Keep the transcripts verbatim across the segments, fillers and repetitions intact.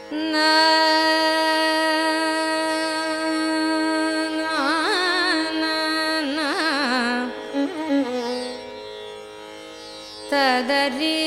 ததரி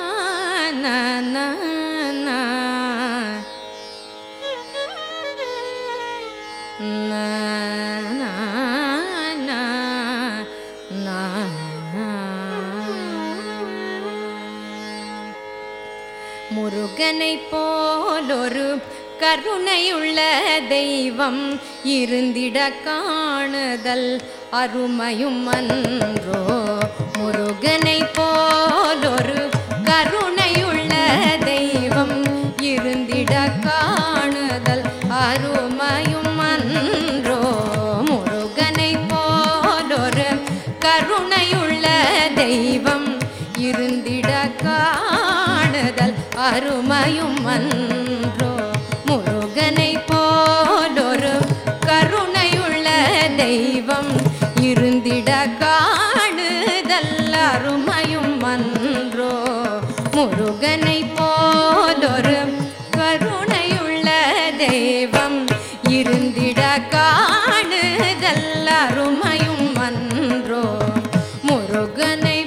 முருகனை போலொரு கருணையுள்ள தெய்வம் இருந்திட காணுதல் அருமையும் அன்றோ. முருகனை போலொரு கருணையுள்ள தெய்வம் இருந்திட காணுதல் அருமையும் அன்றோ. முருகனை போலொரு கருணையுள்ள தெய்வம் இருந்திட காணுதல் அருமையும் அன்றோ. முருகனை போலொரு கருணையுள்ள தெய்வம் இருந்திட காணுதல் அருமையும் அன்றோ. முருகனை போலொரு கருணையுள்ள தெய்வம் இருந்திட காணுதல் அருமையும் அன்றோ. முருகனை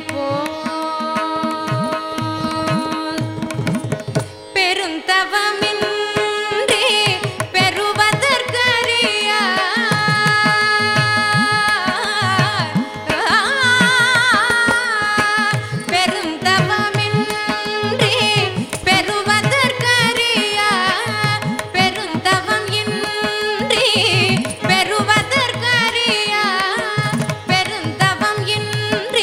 பெருந்தவமின்றி பெறுவதற்கரிய பெருந்தவமின்றி பெறுவதற்கரிய பெருந்தவம் இன்றி பெறுவதற்கரிய பெருந்தவம் இன்றி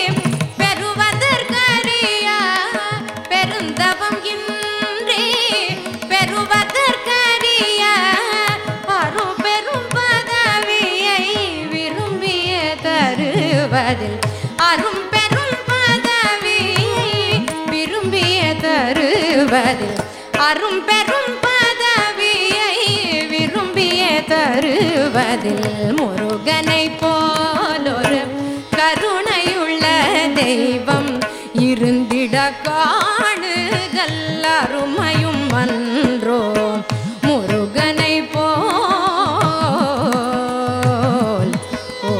பெறுவதற்கரிய பெருந்தவம் இன்றி பெறுவதற்கரிய அரும் பெரும் பதவியை விரும்பிய தருவதில் அரும் பெரும் பதவியை விரும்பிய தருவதில் அரும் பெரும் பதவியை விரும்பிய தருவதில் முருகனை போலொரு கருணையுள்ள தெய்வம் இருந்திட காணுதல் அருமையும் அன்றோ. முருகனை போல் ஓ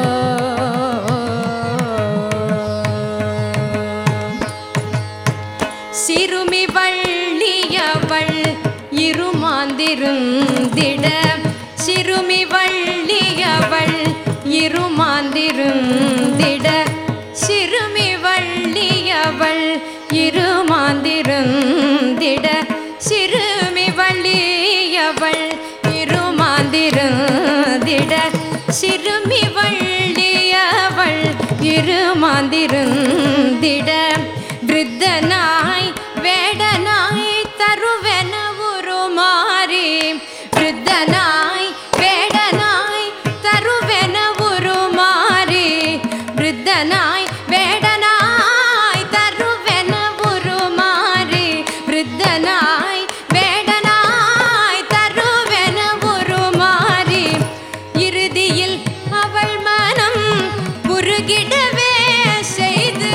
சிறுமி வள்ளியவள் இருமாந்திருந்திட சிறுமி வள்ளியவள் இருமாந்திருந்திட சிறுமி வள்ளியவள் இருமாந்திருந்திட சிறுமி வள்ளியவள் இருமாந்திருந்திட சிறுமி வள்ளியவள் இருமாந்திருந்திட விருத்தனாய் வேடனாய் தருவென உருமாறி விருத்தனாய் வேடனாய் தருவென உருமாறி விருத்தனாய் வேடனாய் தருவென உருமாறி விருத்தனாய் வேடனாய் தருவென உருமாறி இறுதியில் அவள் மனம் உருகிடவே செய்து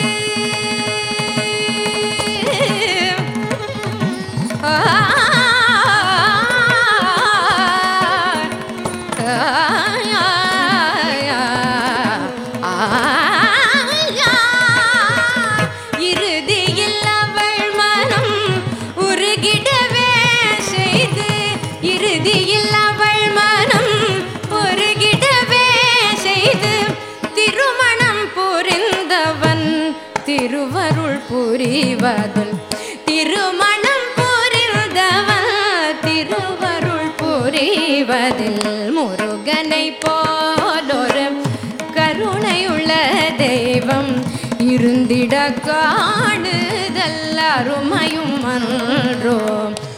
இறுதியில் அவள் மனம் உருகிடவே செய்து இறுதியில் அவள் மனம் உருகிடவே செய்து திருமணம் புரிந்தவன் திருவருள் புரிவதில் திருமணம் புரிந்தவன் திருவருள் புரிவதில் முருகனை போலொரு கருணையுள்ள தெய்வம் இருந்திட காணுதல் அருமையும் அன்றோ.